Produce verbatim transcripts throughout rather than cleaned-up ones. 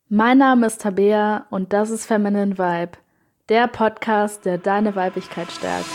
Mein Name ist Tabea und das ist Feminine Vibe, der Podcast, der deine Weiblichkeit stärkt.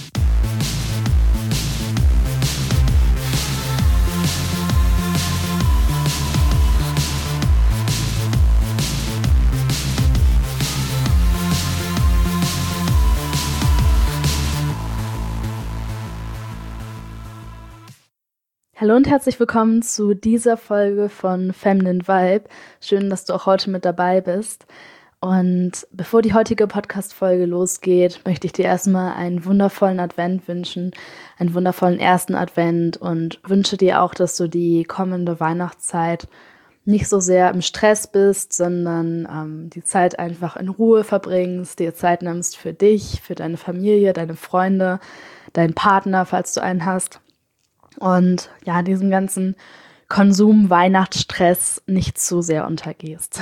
Hallo und herzlich willkommen zu dieser Folge von Feminine Vibe. Schön, dass du auch heute mit dabei bist. Und bevor die heutige Podcast-Folge losgeht, möchte ich dir erstmal einen wundervollen Advent wünschen, einen wundervollen ersten Advent und wünsche dir auch, dass du die kommende Weihnachtszeit nicht so sehr im Stress bist, sondern ähm, die Zeit einfach in Ruhe verbringst, dir Zeit nimmst für dich, für deine Familie, deine Freunde, deinen Partner, falls du einen hast. Und ja, diesem ganzen Konsum-Weihnachtsstress nicht zu sehr untergehst.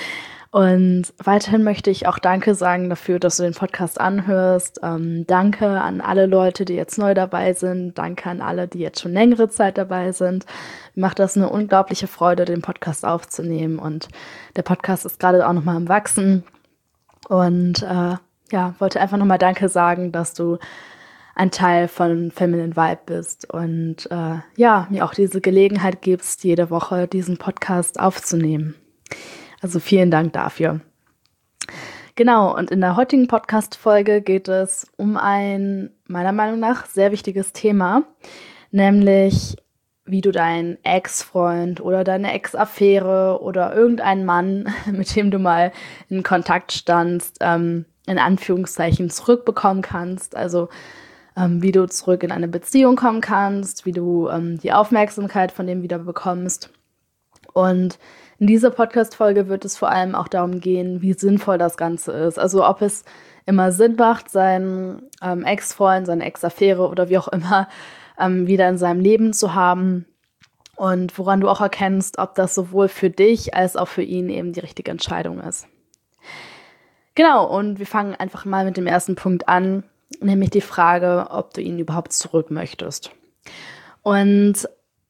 Und weiterhin möchte ich auch Danke sagen dafür, dass du den Podcast anhörst. Ähm, danke an alle Leute, die jetzt neu dabei sind. Danke an alle, die jetzt schon längere Zeit dabei sind. Mir macht das eine unglaubliche Freude, den Podcast aufzunehmen. Und der Podcast ist gerade auch nochmal am Wachsen. Und äh, ja, wollte einfach nochmal Danke sagen, dass du ein Teil von Feminine Vibe bist und äh, ja, mir auch diese Gelegenheit gibst, jede Woche diesen Podcast aufzunehmen. Also vielen Dank dafür. Genau, und in der heutigen Podcast-Folge geht es um ein, meiner Meinung nach, sehr wichtiges Thema, nämlich wie du deinen Ex-Freund oder deine Ex-Affäre oder irgendeinen Mann, mit dem du mal in Kontakt standst, ähm, in Anführungszeichen zurückbekommen kannst. Also ähm, wie du zurück in eine Beziehung kommen kannst, wie du ähm, die Aufmerksamkeit von dem wieder bekommst. Und in dieser Podcast-Folge wird es vor allem auch darum gehen, wie sinnvoll das Ganze ist. Also ob es immer Sinn macht, seinen ähm, Ex-Freund, seine Ex-Affäre oder wie auch immer ähm, wieder in seinem Leben zu haben. Und woran du auch erkennst, ob das sowohl für dich als auch für ihn eben die richtige Entscheidung ist. Genau, und wir fangen einfach mal mit dem ersten Punkt an, nämlich die Frage, ob du ihn überhaupt zurück möchtest. Und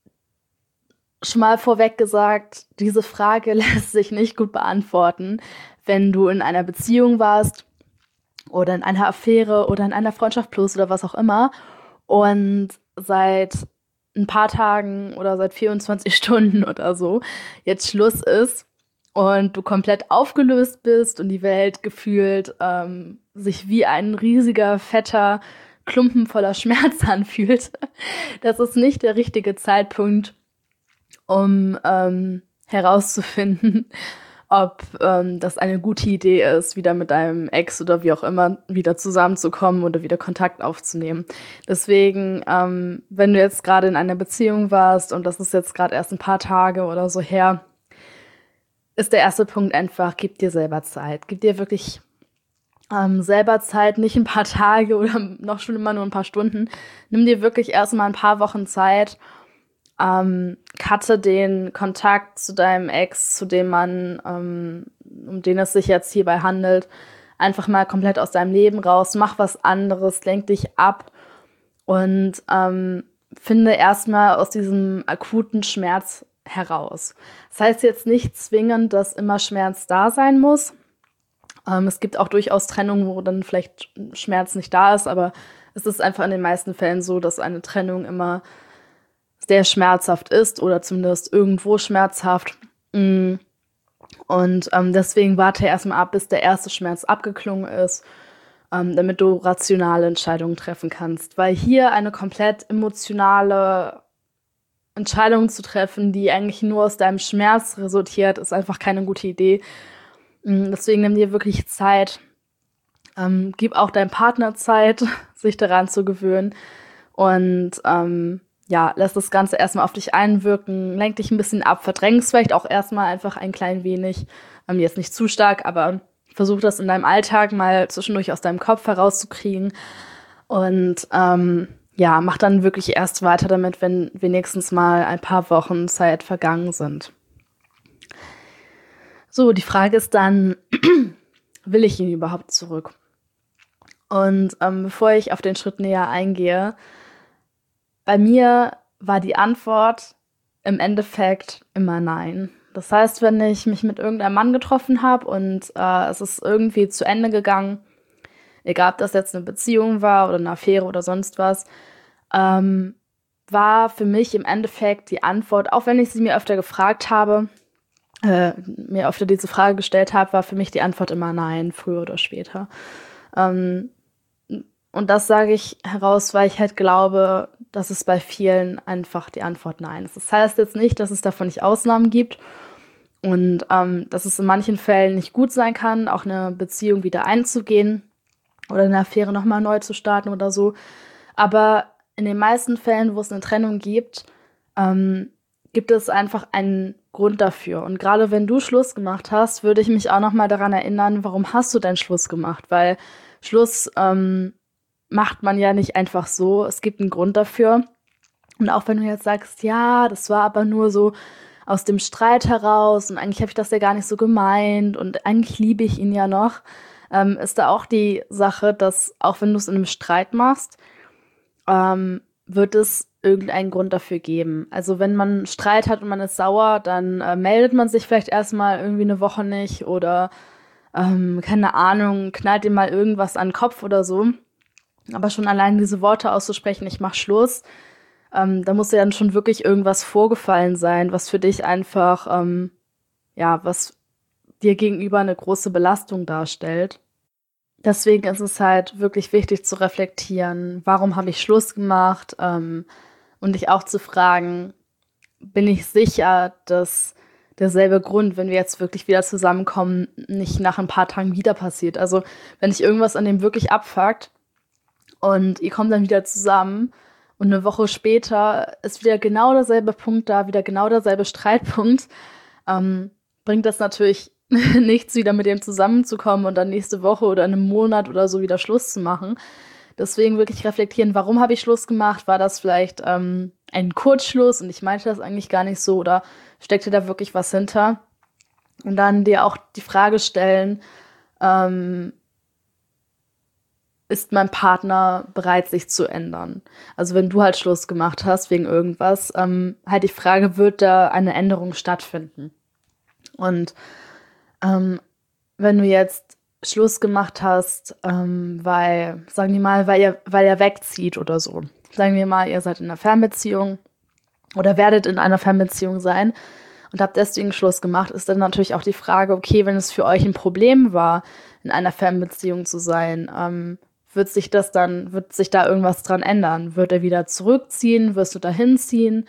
schon mal vorweg gesagt, diese Frage lässt sich nicht gut beantworten, wenn du in einer Beziehung warst oder in einer Affäre oder in einer Freundschaft plus oder was auch immer und seit ein paar Tagen oder seit vierundzwanzig Stunden oder so jetzt Schluss ist und du komplett aufgelöst bist und die Welt gefühlt ähm, sich wie ein riesiger, fetter Klumpen voller Schmerz anfühlt. Das ist nicht der richtige Zeitpunkt, um ähm, herauszufinden, ob ähm, das eine gute Idee ist, wieder mit deinem Ex oder wie auch immer wieder zusammenzukommen oder wieder Kontakt aufzunehmen. Deswegen, ähm, wenn du jetzt gerade in einer Beziehung warst und das ist jetzt gerade erst ein paar Tage oder so her, ist der erste Punkt einfach, gib dir selber Zeit. Gib dir wirklich ähm, selber Zeit, nicht ein paar Tage oder noch schon immer nur ein paar Stunden. Nimm dir wirklich erstmal ein paar Wochen Zeit, ähm, cutte den Kontakt zu deinem Ex, zu dem Mann, ähm, um den es sich jetzt hierbei handelt, einfach mal komplett aus deinem Leben raus. Mach was anderes, lenk dich ab und ähm, finde erstmal aus diesem akuten Schmerz heraus. Das heißt jetzt nicht zwingend, dass immer Schmerz da sein muss. Ähm, es gibt auch durchaus Trennungen, wo dann vielleicht Schmerz nicht da ist, aber es ist einfach in den meisten Fällen so, dass eine Trennung immer sehr schmerzhaft ist oder zumindest irgendwo schmerzhaft. Und ähm, deswegen warte erstmal ab, bis der erste Schmerz abgeklungen ist, ähm, damit du rationale Entscheidungen treffen kannst. Weil hier eine komplett emotionale Entscheidungen zu treffen, die eigentlich nur aus deinem Schmerz resultiert, ist einfach keine gute Idee. Deswegen nimm dir wirklich Zeit. Ähm, gib auch deinem Partner Zeit, sich daran zu gewöhnen. Und ähm, ja, lass das Ganze erstmal auf dich einwirken. Lenk dich ein bisschen ab. Verdräng es vielleicht auch erstmal einfach ein klein wenig. Ähm, jetzt nicht zu stark, aber versuch das in deinem Alltag mal zwischendurch aus deinem Kopf herauszukriegen. Und ähm, ja, mach dann wirklich erst weiter damit, wenn wenigstens mal ein paar Wochen Zeit vergangen sind. So, die Frage ist dann, will ich ihn überhaupt zurück? Und ähm, bevor ich auf den Schritt näher eingehe, bei mir war die Antwort im Endeffekt immer nein. Das heißt, wenn ich mich mit irgendeinem Mann getroffen habe und äh, es ist irgendwie zu Ende gegangen, egal ob das jetzt eine Beziehung war oder eine Affäre oder sonst was, ähm, war für mich im Endeffekt die Antwort, auch wenn ich sie mir öfter gefragt habe, äh, mir öfter diese Frage gestellt habe, war für mich die Antwort immer nein, früher oder später. Ähm, und das sage ich heraus, weil ich halt glaube, dass es bei vielen einfach die Antwort nein ist. Das heißt jetzt nicht, dass es davon nicht Ausnahmen gibt und ähm, dass es in manchen Fällen nicht gut sein kann, auch eine Beziehung wieder einzugehen oder eine Affäre nochmal neu zu starten oder so. Aber in den meisten Fällen, wo es eine Trennung gibt, ähm, gibt es einfach einen Grund dafür. Und gerade wenn du Schluss gemacht hast, würde ich mich auch nochmal daran erinnern, warum hast du denn Schluss gemacht? Weil Schluss ähm, macht man ja nicht einfach so. Es gibt einen Grund dafür. Und auch wenn du jetzt sagst, ja, das war aber nur so aus dem Streit heraus und eigentlich habe ich das ja gar nicht so gemeint und eigentlich liebe ich ihn ja noch, ähm, ist da auch die Sache, dass auch wenn du es in einem Streit machst, ähm, wird es irgendeinen Grund dafür geben. Also wenn man Streit hat und man ist sauer, dann äh, meldet man sich vielleicht erstmal irgendwie eine Woche nicht oder ähm, keine Ahnung, knallt ihm mal irgendwas an den Kopf oder so. Aber schon allein diese Worte auszusprechen, ich mach Schluss, ähm, da muss ja dann schon wirklich irgendwas vorgefallen sein, was für dich einfach, ähm, ja, was dir gegenüber eine große Belastung darstellt. Deswegen ist es halt wirklich wichtig zu reflektieren, warum habe ich Schluss gemacht, ähm, und dich auch zu fragen, bin ich sicher, dass derselbe Grund, wenn wir jetzt wirklich wieder zusammenkommen, nicht nach ein paar Tagen wieder passiert. Also wenn dich irgendwas an dem wirklich abfuckt und ihr kommt dann wieder zusammen und eine Woche später ist wieder genau derselbe Punkt da, wieder genau derselbe Streitpunkt, ähm, bringt das natürlich nichts, wieder mit dem zusammenzukommen und dann nächste Woche oder in einem Monat oder so wieder Schluss zu machen. Deswegen wirklich reflektieren, warum habe ich Schluss gemacht? War das vielleicht ähm, ein Kurzschluss und ich meinte das eigentlich gar nicht so oder steckte da wirklich was hinter? Und dann dir auch die Frage stellen, ähm, ist mein Partner bereit, sich zu ändern? Also wenn du halt Schluss gemacht hast wegen irgendwas, ähm, halt die Frage, wird da eine Änderung stattfinden? Und ähm, wenn du jetzt Schluss gemacht hast, ähm, weil, sagen wir mal, weil ihr, weil er wegzieht oder so. Sagen wir mal, ihr seid in einer Fernbeziehung oder werdet in einer Fernbeziehung sein und habt deswegen Schluss gemacht, ist dann natürlich auch die Frage, okay, wenn es für euch ein Problem war, in einer Fernbeziehung zu sein, ähm, wird sich das dann, wird sich da irgendwas dran ändern? Wird er wieder zurückziehen? Wirst du da hinziehen?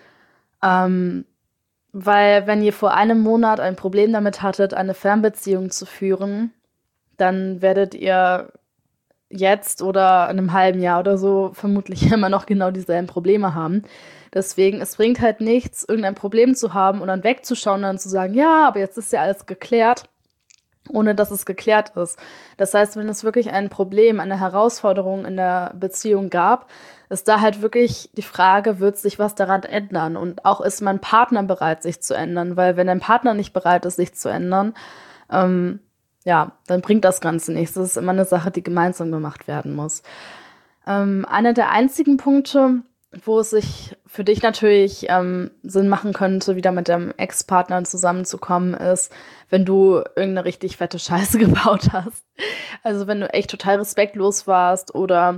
Ähm, weil wenn ihr vor einem Monat ein Problem damit hattet, eine Fernbeziehung zu führen, dann werdet ihr jetzt oder in einem halben Jahr oder so vermutlich immer noch genau dieselben Probleme haben. Deswegen, es bringt halt nichts, irgendein Problem zu haben und dann wegzuschauen und dann zu sagen, ja, aber jetzt ist ja alles geklärt, ohne dass es geklärt ist. Das heißt, wenn es wirklich ein Problem, eine Herausforderung in der Beziehung gab, ist da halt wirklich die Frage, wird sich was daran ändern? Und auch ist mein Partner bereit, sich zu ändern? Weil wenn dein Partner nicht bereit ist, sich zu ändern, ähm, ja, dann bringt das Ganze nichts. Das ist immer eine Sache, die gemeinsam gemacht werden muss. Ähm, einer der einzigen Punkte, wo es sich für dich natürlich ähm, Sinn machen könnte, wieder mit deinem Ex-Partner zusammenzukommen, ist, wenn du irgendeine richtig fette Scheiße gebaut hast. Also wenn du echt total respektlos warst oder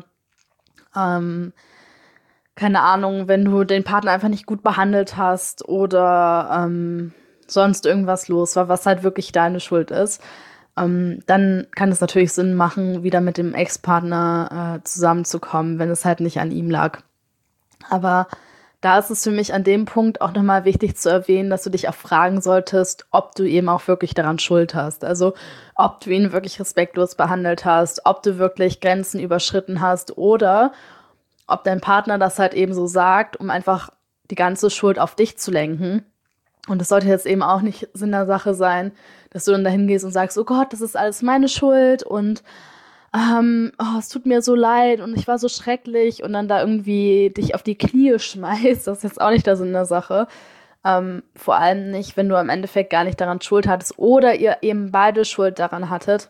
ähm, keine Ahnung, wenn du den Partner einfach nicht gut behandelt hast oder ähm, sonst irgendwas los war, was halt wirklich deine Schuld ist. Ähm, dann kann es natürlich Sinn machen, wieder mit dem Ex-Partner äh, zusammenzukommen, wenn es halt nicht an ihm lag. Aber da ist es für mich an dem Punkt auch nochmal wichtig zu erwähnen, dass du dich auch fragen solltest, ob du eben auch wirklich daran Schuld hast. Also ob du ihn wirklich respektlos behandelt hast, ob du wirklich Grenzen überschritten hast oder ob dein Partner das halt eben so sagt, um einfach die ganze Schuld auf dich zu lenken. Und es sollte jetzt eben auch nicht Sinn der Sache sein, dass du dann dahin gehst und sagst, oh Gott, das ist alles meine Schuld und ähm, oh, es tut mir so leid und ich war so schrecklich und dann da irgendwie dich auf die Knie schmeißt. Das ist jetzt auch nicht der Sinn der Sache. Ähm, vor allem nicht, wenn du im Endeffekt gar nicht daran Schuld hattest oder ihr eben beide Schuld daran hattet,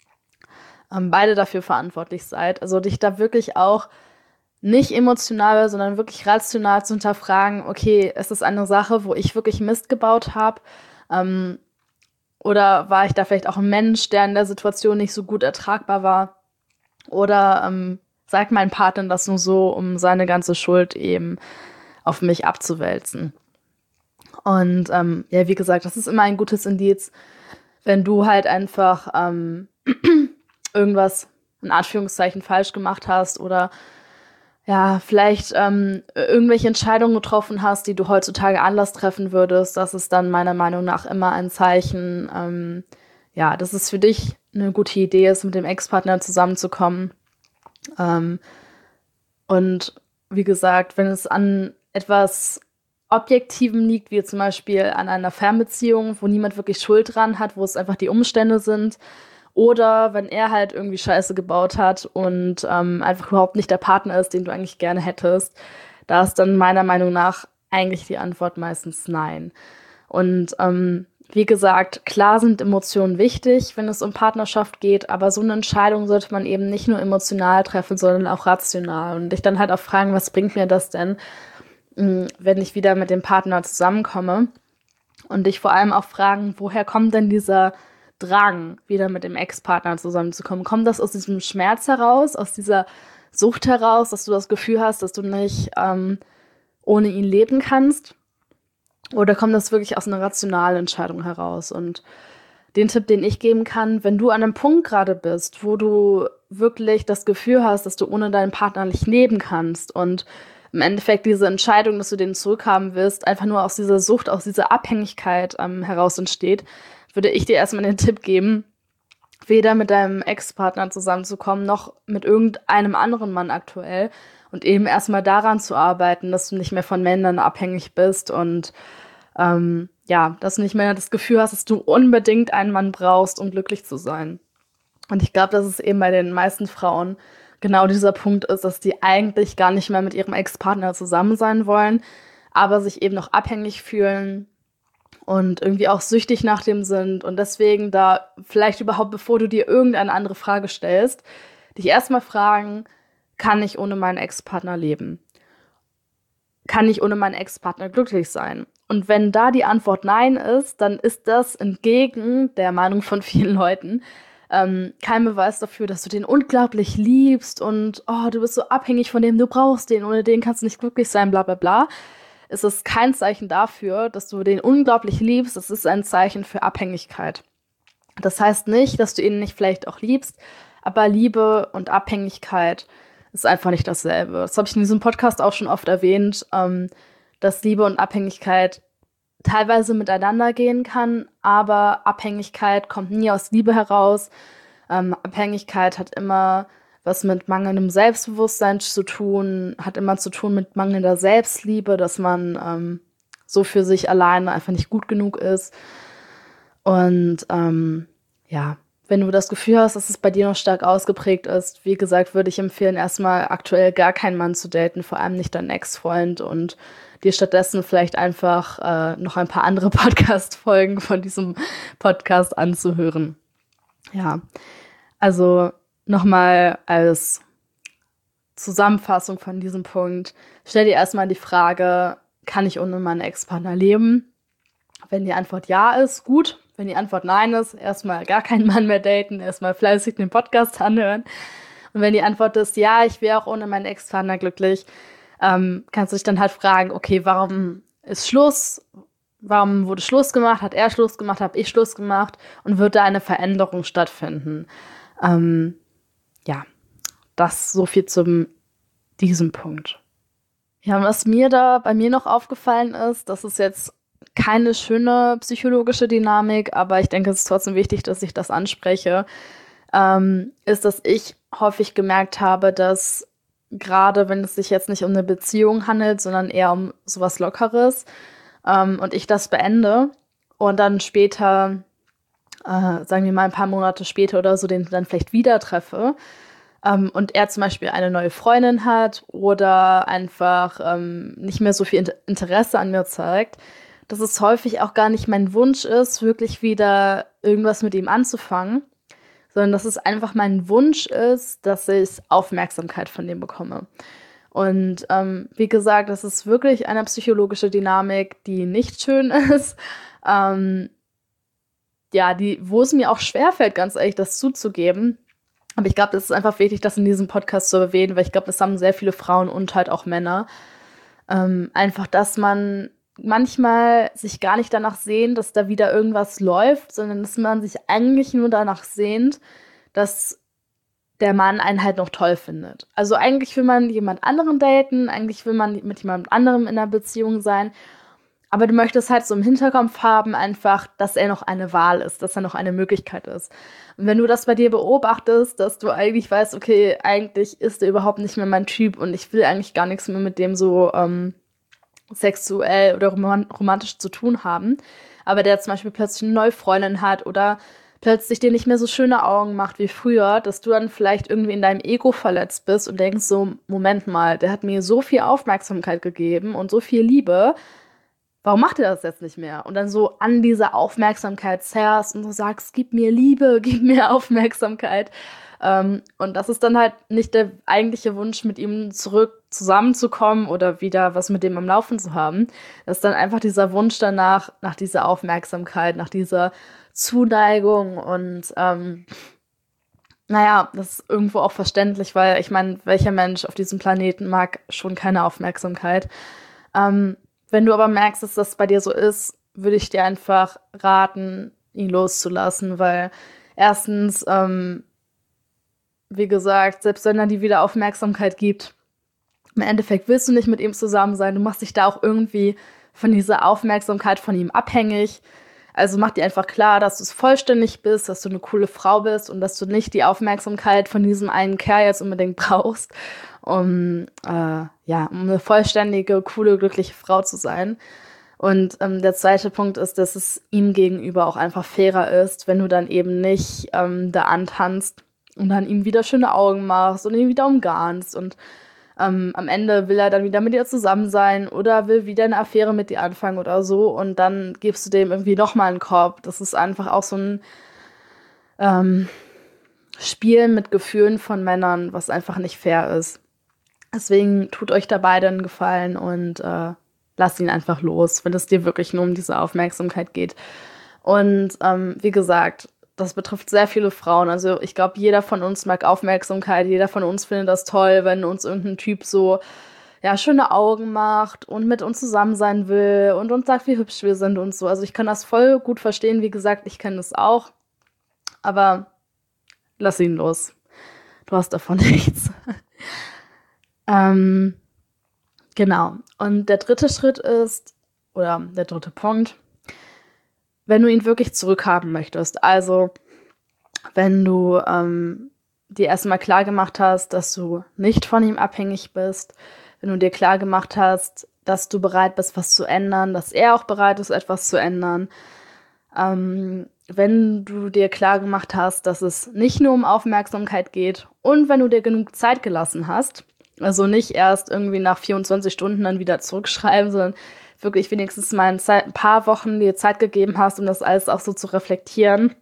ähm, beide dafür verantwortlich seid. Also dich da wirklich auch nicht emotional, sondern wirklich rational zu hinterfragen, okay, es ist eine Sache, wo ich wirklich Mist gebaut habe, Ähm, oder war ich da vielleicht auch ein Mensch, der in der Situation nicht so gut ertragbar war? Oder ähm, sagt mein Partner das nur so, um seine ganze Schuld eben auf mich abzuwälzen? Und ähm, ja, wie gesagt, das ist immer ein gutes Indiz, wenn du halt einfach ähm, irgendwas in Anführungszeichen falsch gemacht hast oder ja, vielleicht ähm, irgendwelche Entscheidungen getroffen hast, die du heutzutage anders treffen würdest. Das ist dann meiner Meinung nach immer ein Zeichen, ähm, ja, dass es für dich eine gute Idee ist, mit dem Ex-Partner zusammenzukommen. Ähm, und wie gesagt, wenn es an etwas Objektivem liegt, wie zum Beispiel an einer Fernbeziehung, wo niemand wirklich Schuld dran hat, wo es einfach die Umstände sind, oder wenn er halt irgendwie Scheiße gebaut hat und ähm, einfach überhaupt nicht der Partner ist, den du eigentlich gerne hättest, da ist dann meiner Meinung nach eigentlich die Antwort meistens nein. Und ähm, wie gesagt, klar sind Emotionen wichtig, wenn es um Partnerschaft geht, aber so eine Entscheidung sollte man eben nicht nur emotional treffen, sondern auch rational. Und dich dann halt auch fragen, was bringt mir das denn, wenn ich wieder mit dem Partner zusammenkomme? Und dich vor allem auch fragen, woher kommt denn dieser Drang, wieder mit dem Ex-Partner zusammenzukommen? Kommt das aus diesem Schmerz heraus, aus dieser Sucht heraus, dass du das Gefühl hast, dass du nicht ähm, ohne ihn leben kannst? Oder kommt das wirklich aus einer rationalen Entscheidung heraus? Und den Tipp, den ich geben kann, wenn du an einem Punkt gerade bist, wo du wirklich das Gefühl hast, dass du ohne deinen Partner nicht leben kannst und im Endeffekt diese Entscheidung, dass du den zurückhaben willst, einfach nur aus dieser Sucht, aus dieser Abhängigkeit ähm, heraus entsteht, würde ich dir erstmal den Tipp geben, weder mit deinem Ex-Partner zusammenzukommen, noch mit irgendeinem anderen Mann aktuell und eben erstmal daran zu arbeiten, dass du nicht mehr von Männern abhängig bist und ähm, ja, dass du nicht mehr das Gefühl hast, dass du unbedingt einen Mann brauchst, um glücklich zu sein. Und ich glaube, dass es eben bei den meisten Frauen genau dieser Punkt ist, dass die eigentlich gar nicht mehr mit ihrem Ex-Partner zusammen sein wollen, aber sich eben noch abhängig fühlen und irgendwie auch süchtig nach dem sind und deswegen da vielleicht überhaupt, bevor du dir irgendeine andere Frage stellst, dich erstmal fragen, kann ich ohne meinen Ex-Partner leben? Kann ich ohne meinen Ex-Partner glücklich sein? Und wenn da die Antwort nein ist, dann ist das entgegen der Meinung von vielen Leuten ähm, kein Beweis dafür, dass du den unglaublich liebst und oh, du bist so abhängig von dem, du brauchst den, ohne den kannst du nicht glücklich sein, bla bla bla. Es ist kein Zeichen dafür, dass du den unglaublich liebst, es ist ein Zeichen für Abhängigkeit. Das heißt nicht, dass du ihn nicht vielleicht auch liebst, aber Liebe und Abhängigkeit ist einfach nicht dasselbe. Das habe ich in diesem Podcast auch schon oft erwähnt, ähm, dass Liebe und Abhängigkeit teilweise miteinander gehen kann, aber Abhängigkeit kommt nie aus Liebe heraus. Ähm, Abhängigkeit hat immer was mit mangelndem Selbstbewusstsein zu tun, hat immer zu tun mit mangelnder Selbstliebe, dass man ähm, so für sich alleine einfach nicht gut genug ist. Und ähm, ja, wenn du das Gefühl hast, dass es bei dir noch stark ausgeprägt ist, wie gesagt, würde ich empfehlen, erstmal aktuell gar keinen Mann zu daten, vor allem nicht deinen Ex-Freund und dir stattdessen vielleicht einfach äh, noch ein paar andere Podcast-Folgen von diesem Podcast anzuhören. Ja, also nochmal als Zusammenfassung von diesem Punkt, stell dir erstmal die Frage, kann ich ohne meinen Ex-Partner leben? Wenn die Antwort ja ist, gut. Wenn die Antwort nein ist, erstmal gar keinen Mann mehr daten, erstmal fleißig den Podcast anhören. Und wenn die Antwort ist, ja, ich wäre auch ohne meinen Ex-Partner glücklich, ähm, kannst du dich dann halt fragen, okay, warum ist Schluss? Warum wurde Schluss gemacht? Hat er Schluss gemacht? Habe ich Schluss gemacht? Und wird da eine Veränderung stattfinden? Ähm, ja, das so viel zu diesem Punkt. Ja, und was mir da bei mir noch aufgefallen ist, das ist jetzt keine schöne psychologische Dynamik, aber ich denke, es ist trotzdem wichtig, dass ich das anspreche, ähm, ist, dass ich häufig gemerkt habe, dass gerade wenn es sich jetzt nicht um eine Beziehung handelt, sondern eher um sowas Lockeres ähm, und ich das beende und dann später, äh, sagen wir mal ein paar Monate später oder so, den dann vielleicht wieder treffe, ähm, und er zum Beispiel eine neue Freundin hat oder einfach ähm, nicht mehr so viel Interesse an mir zeigt, dass es häufig auch gar nicht mein Wunsch ist, wirklich wieder irgendwas mit ihm anzufangen, sondern dass es einfach mein Wunsch ist, dass ich Aufmerksamkeit von dem bekomme. Und ähm, wie gesagt, das ist wirklich eine psychologische Dynamik, die nicht schön ist. Ähm, ja, die, wo es mir auch schwerfällt, ganz ehrlich, das zuzugeben. Aber ich glaube, es ist einfach wichtig, das in diesem Podcast zu erwähnen, weil ich glaube, das haben sehr viele Frauen und halt auch Männer. Ähm, einfach, dass man manchmal sich gar nicht danach sehnt, dass da wieder irgendwas läuft, sondern dass man sich eigentlich nur danach sehnt, dass der Mann einen halt noch toll findet. Also eigentlich will man jemand anderen daten, eigentlich will man mit jemand anderem in einer Beziehung sein, aber du möchtest halt so im Hinterkopf haben einfach, dass er noch eine Wahl ist, dass er noch eine Möglichkeit ist. Und wenn du das bei dir beobachtest, dass du eigentlich weißt, okay, eigentlich ist er überhaupt nicht mehr mein Typ und ich will eigentlich gar nichts mehr mit dem so ähm, sexuell oder rom- romantisch zu tun haben, aber der zum Beispiel plötzlich eine neue Freundin hat oder plötzlich dir nicht mehr so schöne Augen macht wie früher, dass du dann vielleicht irgendwie in deinem Ego verletzt bist und denkst so, Moment mal, der hat mir so viel Aufmerksamkeit gegeben und so viel Liebe, warum macht er das jetzt nicht mehr? Und dann so an dieser Aufmerksamkeit zerrst und so sagst, gib mir Liebe, gib mir Aufmerksamkeit. Ähm, und das ist dann halt nicht der eigentliche Wunsch, mit ihm zurück zusammenzukommen oder wieder was mit dem am Laufen zu haben. Das ist dann einfach dieser Wunsch danach, nach dieser Aufmerksamkeit, nach dieser Zuneigung und ähm, naja, das ist irgendwo auch verständlich, weil ich meine, welcher Mensch auf diesem Planeten mag schon keine Aufmerksamkeit? Ähm, Wenn du aber merkst, dass das bei dir so ist, würde ich dir einfach raten, ihn loszulassen, weil erstens, ähm, wie gesagt, selbst wenn er dir wieder Aufmerksamkeit gibt, im Endeffekt willst du nicht mit ihm zusammen sein, du machst dich da auch irgendwie von dieser Aufmerksamkeit von ihm abhängig. Also mach dir einfach klar, dass du es vollständig bist, dass du eine coole Frau bist und dass du nicht die Aufmerksamkeit von diesem einen Kerl jetzt unbedingt brauchst, um, äh, ja, um eine vollständige, coole, glückliche Frau zu sein. Und ähm, der zweite Punkt ist, dass es ihm gegenüber auch einfach fairer ist, wenn du dann eben nicht ähm, da antanzt und dann ihm wieder schöne Augen machst und ihn wieder umgarnst und ähm, am Ende will er dann wieder mit dir zusammen sein oder will wieder eine Affäre mit dir anfangen oder so und dann gibst du dem irgendwie nochmal einen Korb. Das ist einfach auch so ein ähm, Spiel mit Gefühlen von Männern, was einfach nicht fair ist. Deswegen tut euch da beide einen Gefallen und äh, lasst ihn einfach los, wenn es dir wirklich nur um diese Aufmerksamkeit geht. Und ähm, wie gesagt, das betrifft sehr viele Frauen. Also ich glaube, jeder von uns mag Aufmerksamkeit, jeder von uns findet das toll, wenn uns irgendein Typ so ja, schöne Augen macht und mit uns zusammen sein will und uns sagt, wie hübsch wir sind und so. Also ich kann das voll gut verstehen. Wie gesagt, ich kenne das auch. Aber lass ihn los. Du hast davon nichts. ähm, genau. Und der dritte Schritt ist, oder der dritte Punkt, wenn du ihn wirklich zurückhaben möchtest. Also, wenn du ähm, dir erstmal klar gemacht hast, dass du nicht von ihm abhängig bist, wenn du dir klar gemacht hast, dass du bereit bist, was zu ändern, dass er auch bereit ist, etwas zu ändern, ähm, wenn du dir klar gemacht hast, dass es nicht nur um Aufmerksamkeit geht und wenn du dir genug Zeit gelassen hast, also nicht erst irgendwie nach vierundzwanzig Stunden dann wieder zurückschreiben, sondern wirklich wenigstens mal ein paar Wochen dir Zeit gegeben hast, um das alles auch so zu reflektieren,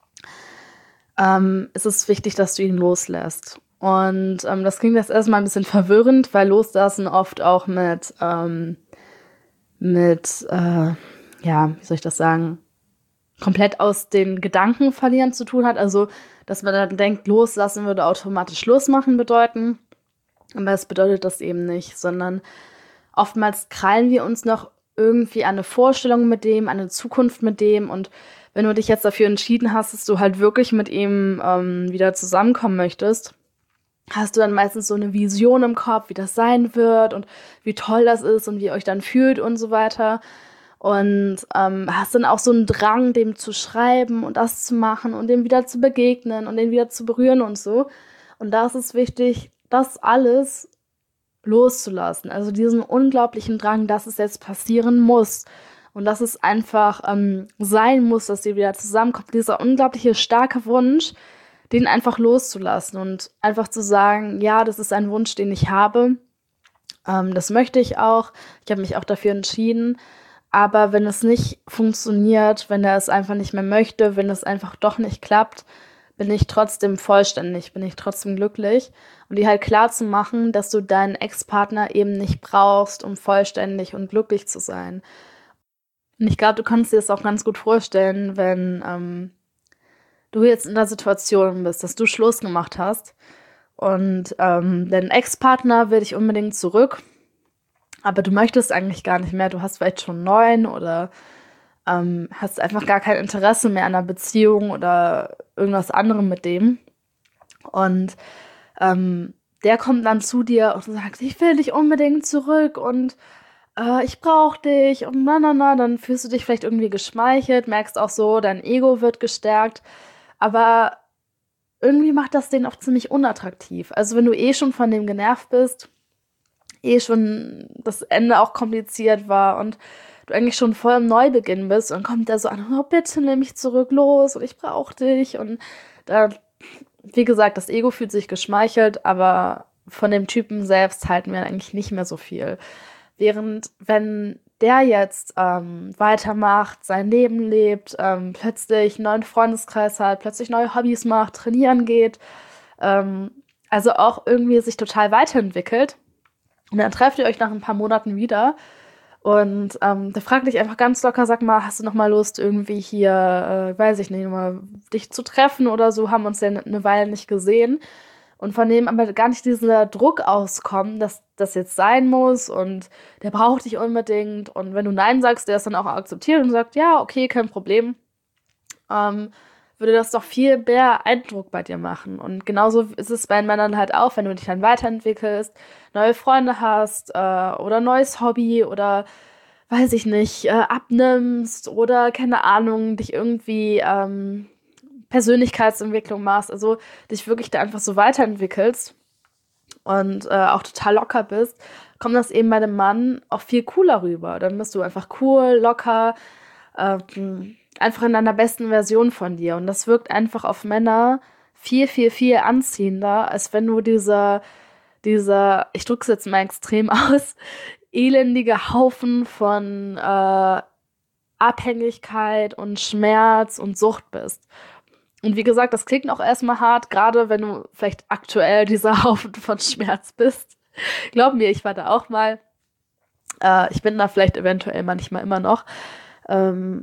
ähm, ist es wichtig, dass du ihn loslässt. Und ähm, das klingt jetzt erstmal ein bisschen verwirrend, weil Loslassen oft auch mit, ähm, mit, äh, ja, wie soll ich das sagen, komplett aus den Gedanken verlieren zu tun hat. Also, dass man dann denkt, loslassen würde automatisch Schluss machen bedeuten. Aber das bedeutet das eben nicht, sondern oftmals krallen wir uns noch irgendwie an eine Vorstellung mit dem, an eine Zukunft mit dem. Und wenn du dich jetzt dafür entschieden hast, dass du halt wirklich mit ihm ähm, wieder zusammenkommen möchtest, hast du dann meistens so eine Vision im Kopf, wie das sein wird und wie toll das ist und wie ihr euch dann fühlt und so weiter. Und ähm, hast dann auch so einen Drang, dem zu schreiben und das zu machen und dem wieder zu begegnen und den wieder zu berühren und so. Und da ist es wichtig, das alles loszulassen. Also diesen unglaublichen Drang, dass es jetzt passieren muss. Und dass es einfach ähm, sein muss, dass ihr wieder zusammenkommt. Dieser unglaubliche starke Wunsch, den einfach loszulassen und einfach zu sagen, ja, das ist ein Wunsch, den ich habe. Ähm, das möchte ich auch. Ich habe mich auch dafür entschieden. Aber wenn es nicht funktioniert, wenn er es einfach nicht mehr möchte, wenn es einfach doch nicht klappt, bin ich trotzdem vollständig, bin ich trotzdem glücklich. Und dir halt klar zu machen, dass du deinen Ex-Partner eben nicht brauchst, um vollständig und glücklich zu sein. Und ich glaube, du kannst dir das auch ganz gut vorstellen, wenn ähm, du jetzt in der Situation bist, dass du Schluss gemacht hast und ähm, dein Ex-Partner will dich unbedingt zurück, aber du möchtest eigentlich gar nicht mehr. Du hast vielleicht schon einen neuen oder ähm, hast einfach gar kein Interesse mehr an einer Beziehung oder irgendwas anderem mit dem. Und ähm, der kommt dann zu dir und sagt, ich will dich unbedingt zurück und äh, ich brauche dich und na, na, na. Dann fühlst du dich vielleicht irgendwie geschmeichelt, merkst auch so, dein Ego wird gestärkt. Aber irgendwie macht das den auch ziemlich unattraktiv. Also wenn du eh schon von dem genervt bist, eh schon das Ende auch kompliziert war und du eigentlich schon voll im Neubeginn bist und kommt der so an, oh, bitte nimm mich zurück, los und ich brauche dich. Und da, wie gesagt, das Ego fühlt sich geschmeichelt, aber von dem Typen selbst halten wir eigentlich nicht mehr so viel. Während wenn der jetzt ähm, weitermacht, sein Leben lebt, ähm, plötzlich einen neuen Freundeskreis hat, plötzlich neue Hobbys macht, trainieren geht, ähm, also auch irgendwie sich total weiterentwickelt. Und dann trefft ihr euch nach ein paar Monaten wieder und ähm, der fragt dich einfach ganz locker, sag mal, hast du noch mal Lust, irgendwie hier, äh, weiß ich nicht, mal dich zu treffen oder so, haben uns ja eine Weile nicht gesehen. Und von dem aber gar nicht dieser Druck auskommt, dass das jetzt sein muss und der braucht dich unbedingt. Und wenn du Nein sagst, der es dann auch akzeptiert und sagt, ja, okay, kein Problem, ähm, würde das doch viel mehr Eindruck bei dir machen. Und genauso ist es bei Männern halt auch, wenn du dich dann weiterentwickelst, neue Freunde hast äh, oder ein neues Hobby oder, weiß ich nicht, äh, abnimmst oder, keine Ahnung, dich irgendwie ähm, Persönlichkeitsentwicklung machst, also dich wirklich da einfach so weiterentwickelst und äh, auch total locker bist, kommt das eben bei dem Mann auch viel cooler rüber. Dann bist du einfach cool, locker, ähm, einfach in deiner besten Version von dir. Und das wirkt einfach auf Männer viel, viel, viel anziehender, als wenn du dieser, dieser, ich drücke es jetzt mal extrem aus, elendige Haufen von äh, Abhängigkeit und Schmerz und Sucht bist. Und wie gesagt, das klingt auch erstmal hart, gerade wenn du vielleicht aktuell dieser Haufen von Schmerz bist. Glaub mir, ich war da auch mal. Äh, ich bin da vielleicht eventuell manchmal immer noch. Ähm,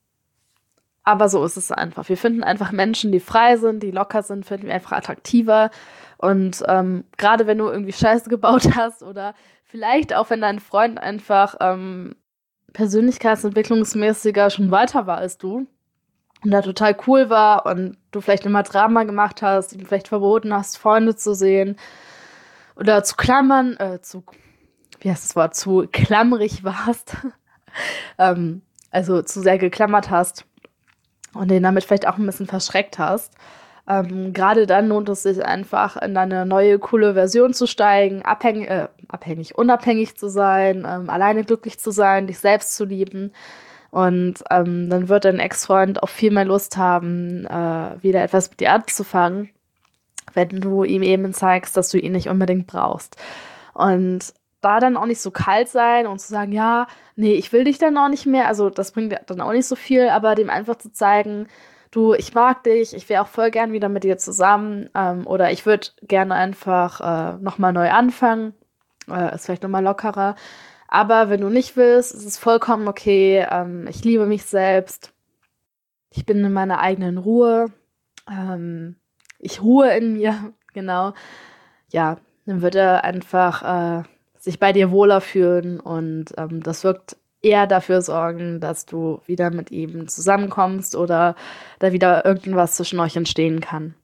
aber so ist es einfach. Wir finden einfach Menschen, die frei sind, die locker sind, finden wir einfach attraktiver. Und ähm, gerade wenn du irgendwie Scheiße gebaut hast oder vielleicht auch wenn dein Freund einfach ähm, persönlichkeitsentwicklungsmäßiger schon weiter war als du, und da total cool war und du vielleicht immer Drama gemacht hast, ihm vielleicht verboten hast, Freunde zu sehen oder zu klammern, äh, zu, wie heißt das Wort, zu klammerig warst, ähm, also zu sehr geklammert hast und den damit vielleicht auch ein bisschen verschreckt hast. Ähm, gerade dann lohnt es sich einfach, in deine neue, coole Version zu steigen, abhängig, äh, abhängig, unabhängig zu sein, ähm, alleine glücklich zu sein, dich selbst zu lieben. Und ähm, dann wird dein Ex-Freund auch viel mehr Lust haben, äh, wieder etwas mit dir anzufangen, wenn du ihm eben zeigst, dass du ihn nicht unbedingt brauchst. Und da dann auch nicht so kalt sein und zu sagen, ja, nee, ich will dich dann auch nicht mehr, also das bringt dann auch nicht so viel, aber dem einfach zu zeigen, du, ich mag dich, ich wäre auch voll gern wieder mit dir zusammen ähm, oder ich würde gerne einfach äh, nochmal neu anfangen, äh, ist vielleicht nochmal lockerer. Aber wenn du nicht willst, ist es vollkommen okay. Ähm, ich liebe mich selbst. Ich bin in meiner eigenen Ruhe. Ähm, ich ruhe in mir, genau. Ja, dann wird er einfach äh, sich bei dir wohler fühlen und ähm, das wirkt eher dafür sorgen, dass du wieder mit ihm zusammenkommst oder da wieder irgendwas zwischen euch entstehen kann.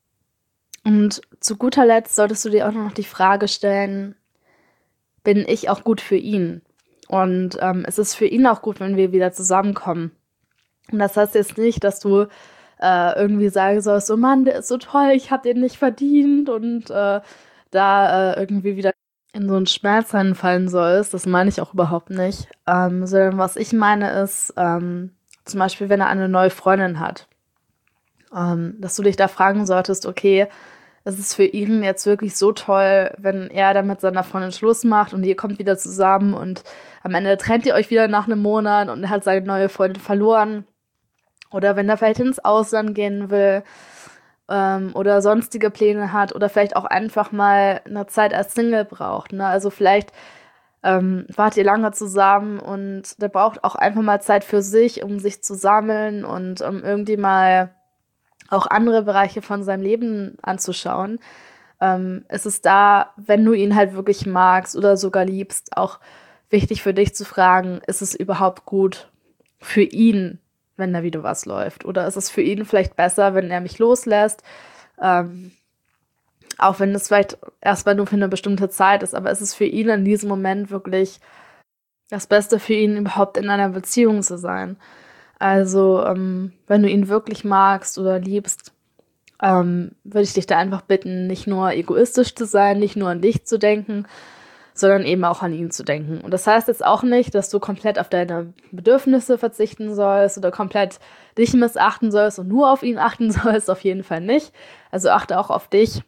Und zu guter Letzt solltest du dir auch noch die Frage stellen, bin ich auch gut für ihn? Und ähm, es ist für ihn auch gut, wenn wir wieder zusammenkommen. Und das heißt jetzt nicht, dass du äh, irgendwie sagen sollst, oh Mann, der ist so toll, ich hab den nicht verdient und äh, da äh, irgendwie wieder in so einen Schmerz reinfallen sollst. Das meine ich auch überhaupt nicht. Ähm, sondern was ich meine ist, ähm, zum Beispiel, wenn er eine neue Freundin hat, ähm, dass du dich da fragen solltest, okay, es ist für ihn jetzt wirklich so toll, wenn er dann mit seiner Freundin Schluss macht und ihr kommt wieder zusammen und am Ende trennt ihr euch wieder nach einem Monat und er hat seine neue Freundin verloren. Oder wenn er vielleicht ins Ausland gehen will ähm, oder sonstige Pläne hat oder vielleicht auch einfach mal eine Zeit als Single braucht. Ne? Also vielleicht ähm, wart ihr lange zusammen und der braucht auch einfach mal Zeit für sich, um sich zu sammeln und um irgendwie mal auch andere Bereiche von seinem Leben anzuschauen. Ähm, es ist da, wenn du ihn halt wirklich magst oder sogar liebst, auch wichtig für dich zu fragen, ist es überhaupt gut für ihn, wenn da wieder was läuft? Oder ist es für ihn vielleicht besser, wenn er mich loslässt? Ähm, auch wenn es vielleicht erstmal nur für eine bestimmte Zeit ist, aber ist es für ihn in diesem Moment wirklich das Beste für ihn, überhaupt in einer Beziehung zu sein? Also, ähm, wenn du ihn wirklich magst oder liebst, ähm, würde ich dich da einfach bitten, nicht nur egoistisch zu sein, nicht nur an dich zu denken, sondern eben auch an ihn zu denken. Und das heißt jetzt auch nicht, dass du komplett auf deine Bedürfnisse verzichten sollst oder komplett dich missachten sollst und nur auf ihn achten sollst, auf jeden Fall nicht. Also achte auch auf dich.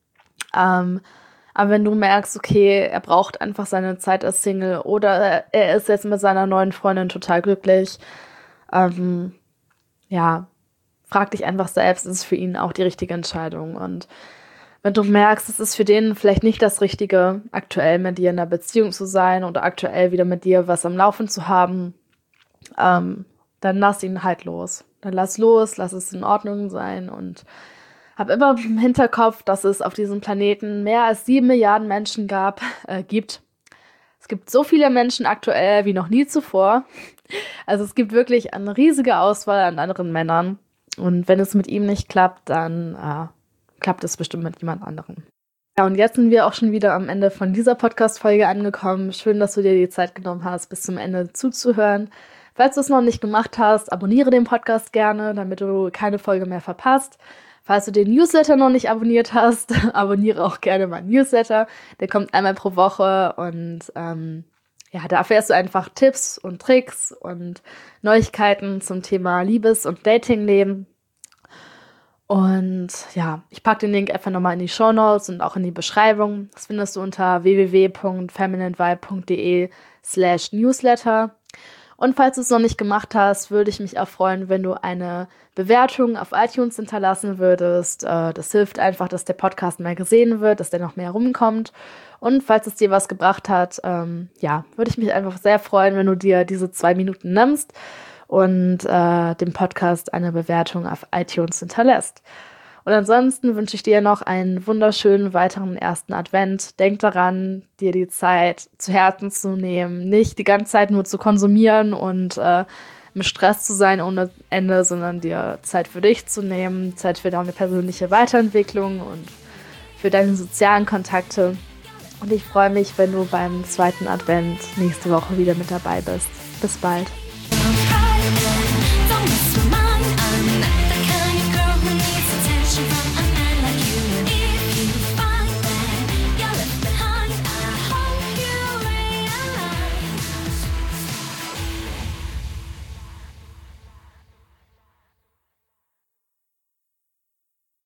Ähm, aber wenn du merkst, okay, er braucht einfach seine Zeit als Single oder er ist jetzt mit seiner neuen Freundin total glücklich, ähm, ja, frag dich einfach selbst, ist es für ihn auch die richtige Entscheidung? Und wenn du merkst, es ist für den vielleicht nicht das Richtige, aktuell mit dir in einer Beziehung zu sein oder aktuell wieder mit dir was am Laufen zu haben, ähm, dann lass ihn halt los. Dann lass los, lass es in Ordnung sein und hab immer im Hinterkopf, dass es auf diesem Planeten mehr als sieben Milliarden Menschen gab, äh, gibt. Es gibt so viele Menschen aktuell wie noch nie zuvor. Also es gibt wirklich eine riesige Auswahl an anderen Männern. Und wenn es mit ihm nicht klappt, dann äh, klappt es bestimmt mit jemand anderem. Ja, und jetzt sind wir auch schon wieder am Ende von dieser Podcast-Folge angekommen. Schön, dass du dir die Zeit genommen hast, bis zum Ende zuzuhören. Falls du es noch nicht gemacht hast, abonniere den Podcast gerne, damit du keine Folge mehr verpasst. Falls du den Newsletter noch nicht abonniert hast, abonniere auch gerne meinen Newsletter. Der kommt einmal pro Woche und ähm, ja, da erfährst du einfach Tipps und Tricks und Neuigkeiten zum Thema Liebes- und Datingleben. Und ja, ich packe den Link einfach nochmal in die Shownotes und auch in die Beschreibung. Das findest du unter w w w punkt femininevibe punkt d e slash newsletter. Und falls du es noch nicht gemacht hast, würde ich mich auch freuen, wenn du eine Bewertung auf iTunes hinterlassen würdest. Äh, das hilft einfach, dass der Podcast mehr gesehen wird, dass der noch mehr rumkommt. Und falls es dir was gebracht hat, ähm, ja, würde ich mich einfach sehr freuen, wenn du dir diese zwei Minuten nimmst und äh, dem Podcast eine Bewertung auf iTunes hinterlässt. Und ansonsten wünsche ich dir noch einen wunderschönen weiteren ersten Advent. Denk daran, dir die Zeit zu Herzen zu nehmen, nicht die ganze Zeit nur zu konsumieren und äh, im Stress zu sein ohne Ende, sondern dir Zeit für dich zu nehmen, Zeit für deine persönliche Weiterentwicklung und für deine sozialen Kontakte. Und ich freue mich, wenn du beim zweiten Advent nächste Woche wieder mit dabei bist. Bis bald.